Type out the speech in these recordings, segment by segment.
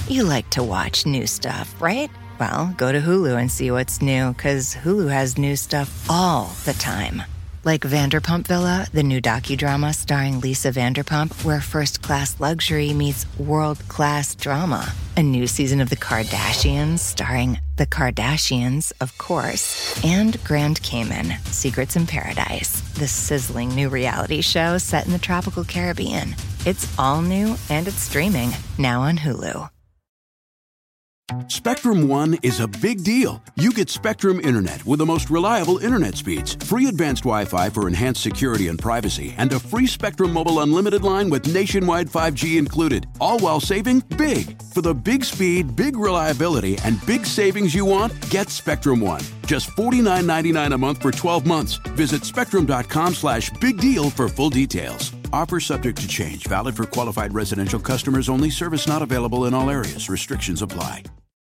You like to watch new stuff, right? Well, go to Hulu and see what's new, because Hulu has new stuff all the time. Like Vanderpump Villa, the new docudrama starring Lisa Vanderpump, where first-class luxury meets world-class drama. A new season of The Kardashians starring The Kardashians, of course. And Grand Cayman, Secrets in Paradise, the sizzling new reality show set in the tropical Caribbean. It's all new and it's streaming now on Hulu. Spectrum One is a big deal. You get Spectrum Internet with the most reliable internet speeds, free advanced Wi-Fi for enhanced security and privacy, and a free Spectrum Mobile Unlimited line with nationwide 5G included, all while saving big. For the big speed, big reliability, and big savings you want, get Spectrum One. Just $49.99 a month for 12 months. Visit spectrum.com/big deal for full details. Offer subject to change. Valid for qualified residential customers only. Service not available in all areas. Restrictions apply.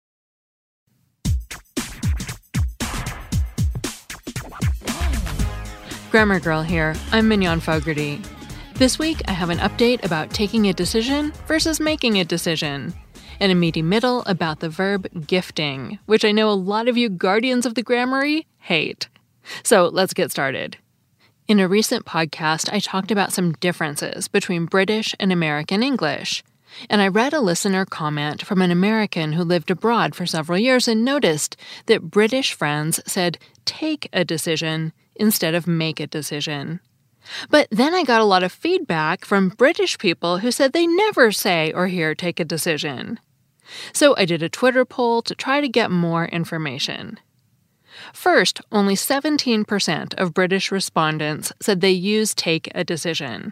Grammar Girl here. I'm Mignon Fogarty. This week, I have an update about taking a decision versus making a decision, and a meaty middle about the verb gifting, which I know a lot of you guardians of the Grammary hate. So let's get started. In a recent podcast, I talked about some differences between British and American English, and I read a listener comment from an American who lived abroad for several years and noticed that British friends said, "take a decision," instead of make a decision. But then I got a lot of feedback from British people who said they never say or hear take a decision. So I did a Twitter poll to try to get more information. First, only 17% of British respondents said they use take a decision.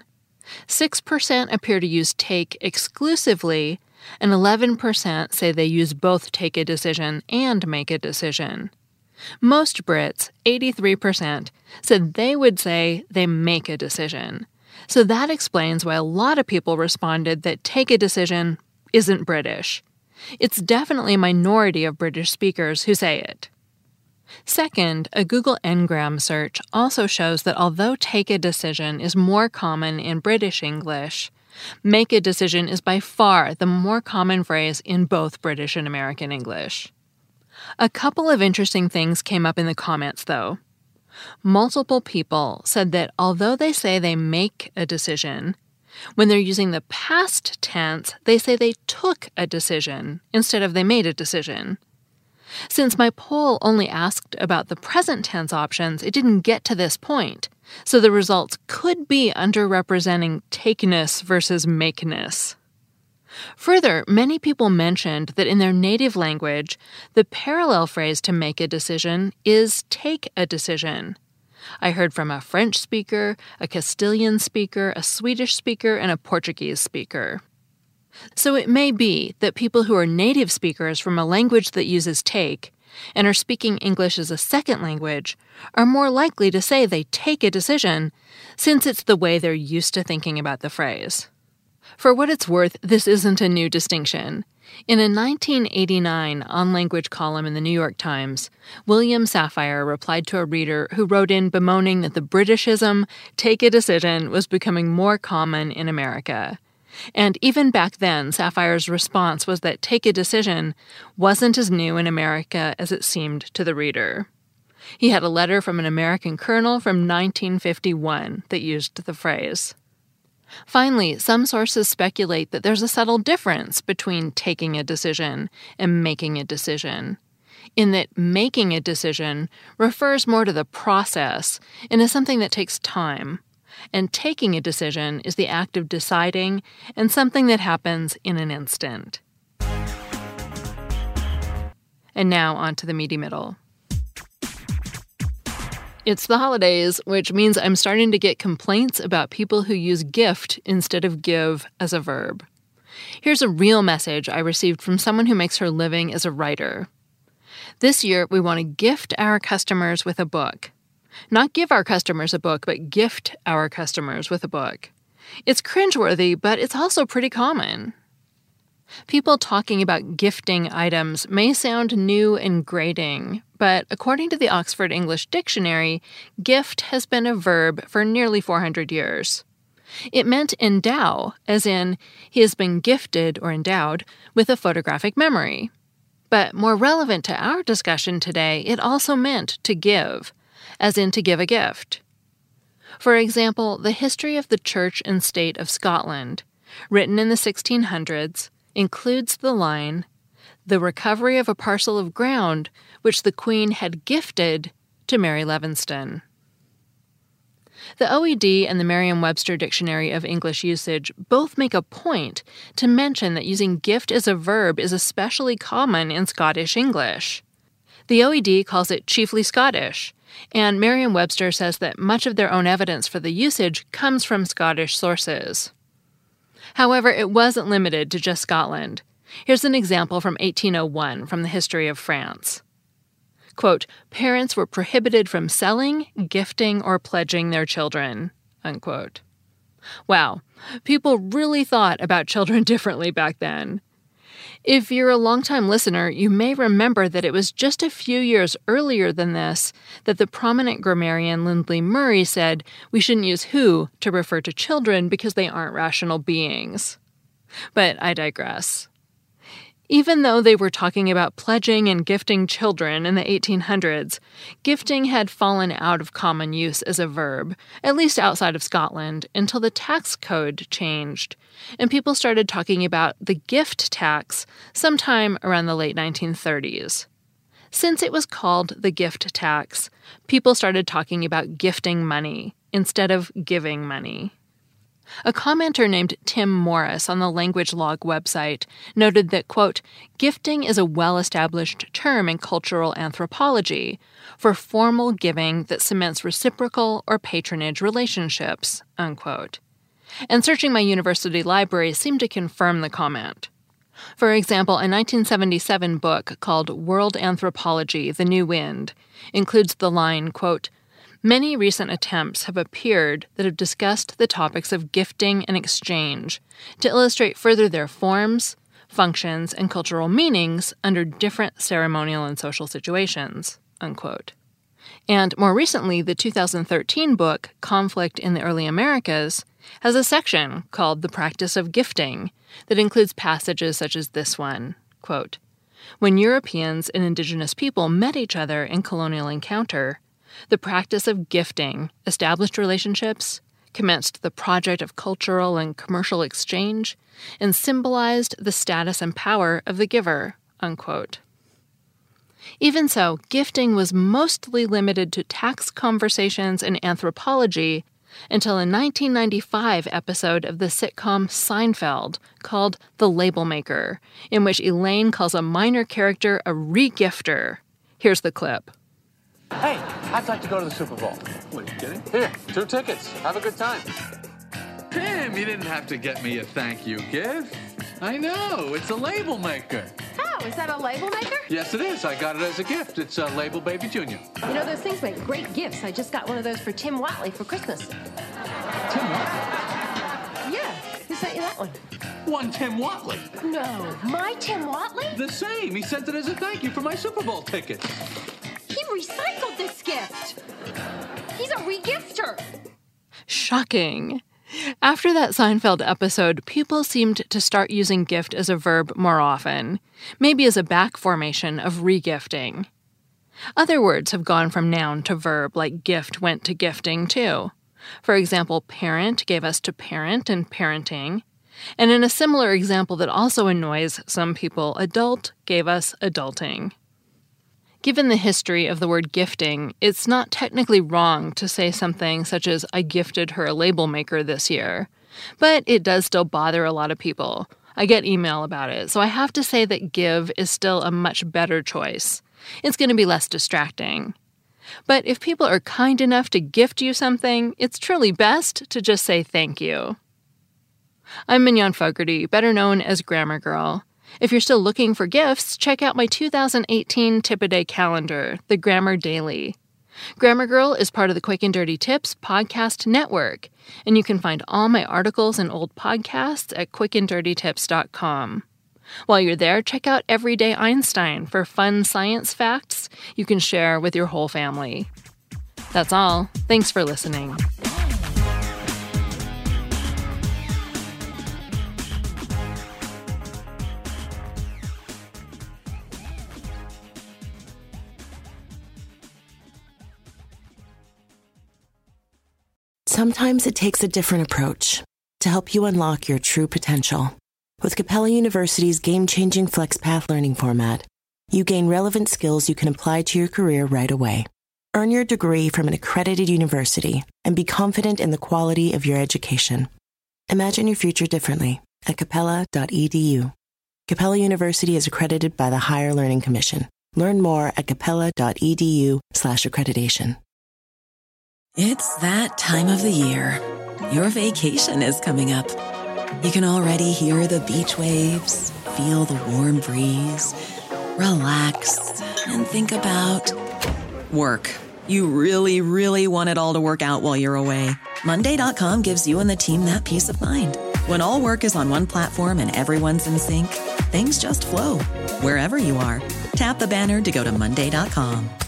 6% appear to use take exclusively, and 11% say they use both take a decision and make a decision. Most Brits, 83%, said they would say they make a decision. So that explains why a lot of people responded that take a decision isn't British. It's definitely a minority of British speakers who say it. Second, a Google Ngram search also shows that although take a decision is more common in British English, make a decision is by far the more common phrase in both British and American English. A couple of interesting things came up in the comments, though. Multiple people said that although they say they make a decision, when they're using the past tense, they say they took a decision instead of they made a decision. Since my poll only asked about the present tense options, it didn't get to this point, so the results could be underrepresenting takeness versus makeness. Further, many people mentioned that in their native language, the parallel phrase to make a decision is take a decision. I heard from a French speaker, a Castilian speaker, a Swedish speaker, and a Portuguese speaker. So it may be that people who are native speakers from a language that uses take and are speaking English as a second language are more likely to say they take a decision, since it's the way they're used to thinking about the phrase. For what it's worth, this isn't a new distinction. In a 1989 on-language column in the New York Times, William Safire replied to a reader who wrote in bemoaning that the Britishism, take a decision, was becoming more common in America. And even back then, Safire's response was that take a decision wasn't as new in America as it seemed to the reader. He had a letter from an American colonel from 1951 that used the phrase. Finally, some sources speculate that there's a subtle difference between taking a decision and making a decision, in that making a decision refers more to the process and is something that takes time, and taking a decision is the act of deciding and something that happens in an instant. And now on to the meaty middle. It's the holidays, which means I'm starting to get complaints about people who use gift instead of give as a verb. Here's a real message I received from someone who makes her living as a writer. This year, we want to gift our customers with a book. Not give our customers a book, but gift our customers with a book. It's cringeworthy, but it's also pretty common. People talking about gifting items may sound new and grating, but according to the Oxford English Dictionary, gift has been a verb for nearly 400 years. It meant endow, as in, he has been gifted or endowed with a photographic memory. But more relevant to our discussion today, it also meant to give, as in to give a gift. For example, the history of the Church and State of Scotland, written in the 1600s, includes the line, "the recovery of a parcel of ground which the Queen had gifted to Mary Levingston." The OED and the Merriam-Webster Dictionary of English Usage both make a point to mention that using gift as a verb is especially common in Scottish English. The OED calls it chiefly Scottish, and Merriam-Webster says that much of their own evidence for the usage comes from Scottish sources. However, it wasn't limited to just Scotland. Here's an example from 1801 from the history of France. Quote, "Parents were prohibited from selling, gifting, or pledging their children." Unquote. Wow, people really thought about children differently back then. If you're a longtime listener, you may remember that it was just a few years earlier than this that the prominent grammarian Lindley Murray said we shouldn't use who to refer to children because they aren't rational beings. But I digress. Even though they were talking about pledging and gifting children in the 1800s, gifting had fallen out of common use as a verb, at least outside of Scotland, until the tax code changed, and people started talking about the gift tax sometime around the late 1930s. Since it was called the gift tax, people started talking about gifting money instead of giving money. A commenter named Tim Morris on the Language Log website noted that, quote, "Gifting is a well-established term in cultural anthropology for formal giving that cements reciprocal or patronage relationships," unquote. And searching my university library seemed to confirm the comment. For example, a 1977 book called World Anthropology, The New Wind includes the line, quote, "Many recent attempts have appeared that have discussed the topics of gifting and exchange to illustrate further their forms, functions, and cultural meanings under different ceremonial and social situations," unquote. And more recently, the 2013 book, Conflict in the Early Americas, has a section called The Practice of Gifting that includes passages such as this one, quote, "When Europeans and indigenous people met each other in colonial encounter, the practice of gifting established relationships, commenced the project of cultural and commercial exchange, and symbolized the status and power of the giver," unquote. Even so, gifting was mostly limited to tax conversations and anthropology until a 1995 episode of the sitcom Seinfeld called The Label Maker, in which Elaine calls a minor character a regifter. Here's the clip. "Hey, I'd like to go to the Super Bowl." What, are you kidding? Here, 2 tickets. Have a good time. Tim, you didn't have to get me a thank you gift. I know, it's a label maker. Oh, is that a label maker? Yes, it is. I got it as a gift. It's a Label Baby Junior. You know, those things make great gifts. I just got one of those for Tim Watley for Christmas. Tim Watley? Yeah, who sent you that one? One Tim Watley. No, my Tim Watley? The same. He sent it as a thank you for my Super Bowl tickets. He recycled this gift. He's a regifter. Shocking. After that Seinfeld episode, people seemed to start using gift as a verb more often, maybe as a back formation of regifting. Other words have gone from noun to verb, like gift went to gifting, too. For example, parent gave us to parent and parenting. And in a similar example that also annoys some people, adult gave us adulting. Given the history of the word gifting, it's not technically wrong to say something such as, "I gifted her a label maker this year." But it does still bother a lot of people. I get email about it, so I have to say that give is still a much better choice. It's going to be less distracting. But if people are kind enough to gift you something, it's truly best to just say thank you. I'm Mignon Fogarty, better known as Grammar Girl. If you're still looking for gifts, check out my 2018 Tip-A-Day calendar, the Grammar Daily. Grammar Girl is part of the Quick and Dirty Tips podcast network, and you can find all my articles and old podcasts at quickanddirtytips.com. While you're there, check out Everyday Einstein for fun science facts you can share with your whole family. That's all. Thanks for listening. Sometimes it takes a different approach to help you unlock your true potential. With Capella University's game-changing FlexPath learning format, you gain relevant skills you can apply to your career right away. Earn your degree from an accredited university and be confident in the quality of your education. Imagine your future differently at capella.edu. Capella University is accredited by the Higher Learning Commission. Learn more at capella.edu/accreditation. It's that time of the year. Your vacation is coming up. You can already hear the beach waves, feel the warm breeze, relax, and think about work. You really, really want it all to work out while you're away. Monday.com gives you and the team that peace of mind. When all work is on one platform and everyone's in sync, things just flow. Wherever you are, tap the banner to go to Monday.com.